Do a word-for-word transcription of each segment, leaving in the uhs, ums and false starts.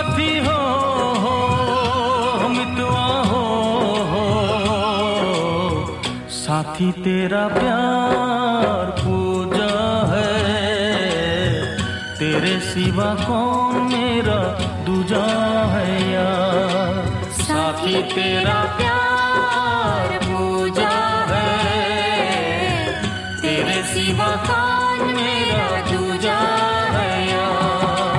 साथी हो, हो मितवा हो, हो साथी तेरा प्यार पूजा है, तेरे सिवा कौन मेरा दूजा है यार। साथी तेरा प्यार पूजा है, तेरे सिवा कौन मेरा दूजा है यार।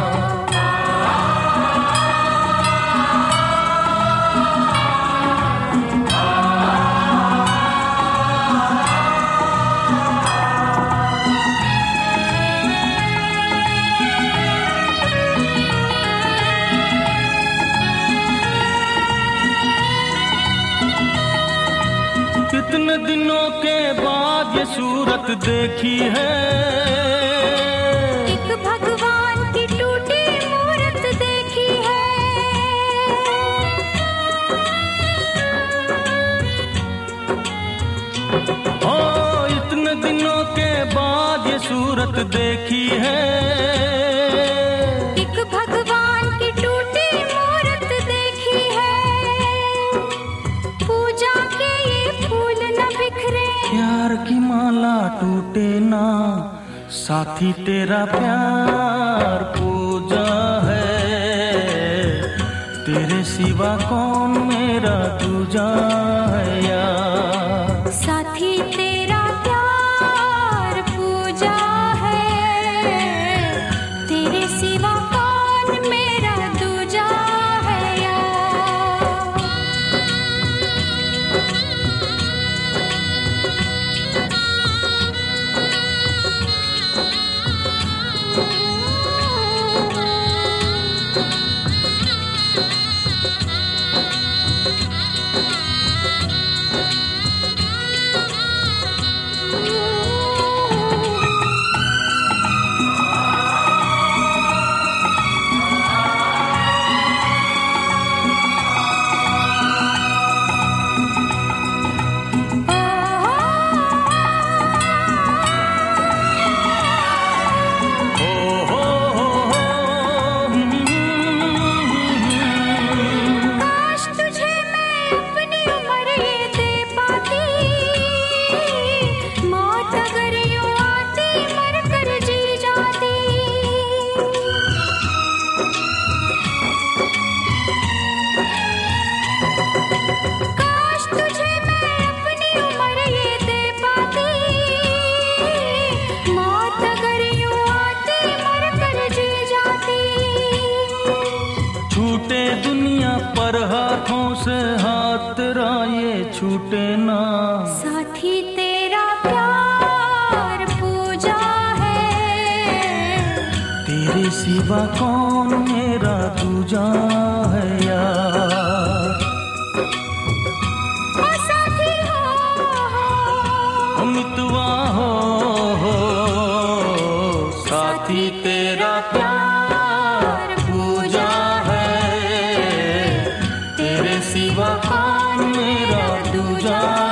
कितने दिनों के बाद ये सूरत देखी है, एक भगवान की टूटी मूरत देखी है। ओ इतने दिनों के बाद ये सूरत देखी है, एक भगवान की टूटी मूरत देखी है। पूजा के ये फूल न बिखरे, प्यार की माला टूटे ना, साथी तेरा प्यार पूजा है, तेरे सिवा कौन मेरा दूजा है यार। साथी तेरा प्यार पूजा है, तेरे सिवा कौन मेरा दूजा है यार। छूटे दुनिया पर हाथों से हाथ तेरा ये छूटे ना, साथी तेरा प्यार पूजा है, तेरे सिवा कौन मेरा दूजा है यार। ओ साथी हो, मितवा हो, हो साथी तेरा प्यार पूजा है, तेरे सिवा कौन मेरा दूजा